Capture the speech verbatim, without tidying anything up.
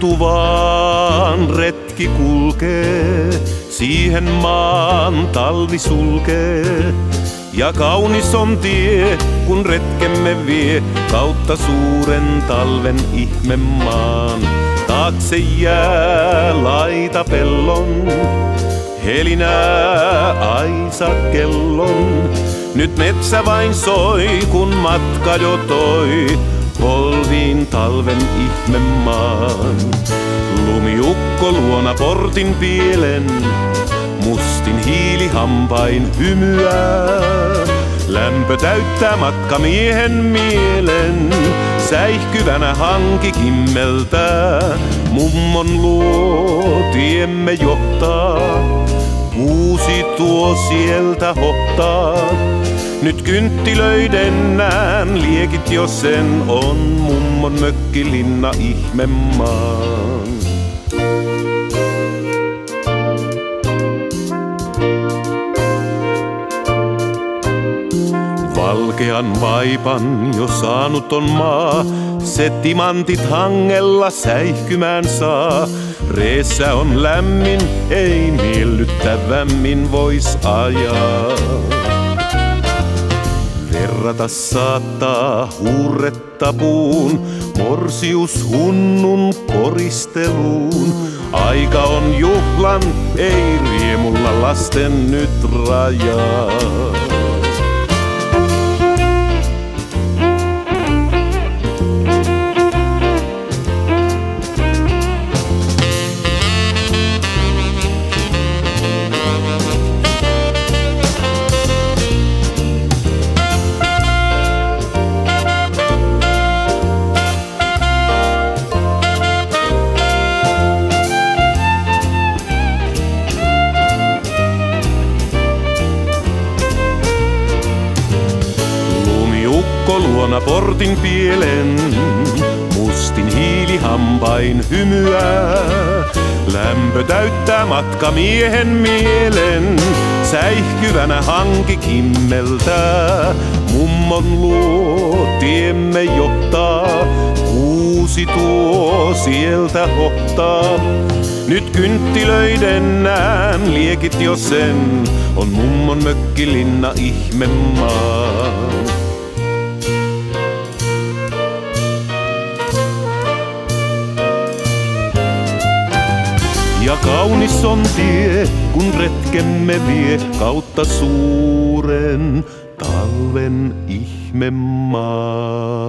tuntuvaan retki kulkee, siihen maan talvi sulkee. Ja kaunis on tie, kun retkemme vie kautta suuren talven ihmemaan. Taakse jää laitapellon, helinää aisakellon. Nyt metsä vain soi, kun matka jo toi polviin talven ihmemaan. Lumiukko luona portin pielen, mustin hiilihampain hymyää. Lämpö täyttää matkamiehen mielen, säihkyvänä hanki kimmeltää. Mummon luo tiemme johtaa, kuusi tuo sieltä hohtaa. Nyt kynttilöiden näen liekit jo sen on mummon mökkilinna ihmemaan. Valkean vaipan jo saanut on maa, se timantit hangella säihkymään saa. Reessä on lämmin, ei miellyttävämmin vois ajaa. Verrata saattaa huuretta puun, morsius hunnun koristeluun. Aika on juhlan, ei riemulla lasten nyt rajaa. Luona portin pielen, mustin hiilihampain hymyää. Lämpö täyttää matkamiehen mielen, säihkyvänä hanki kimmeltää. Mummon luo tiemme johtaa, kuusi tuo sieltä hohtaa. Nyt kynttilöiden näen liekit jo sen, on mummon mökkilinna ihmemaan. Ja kaunis on tie, kun retkemme vie kautta suuren talven ihmemaan.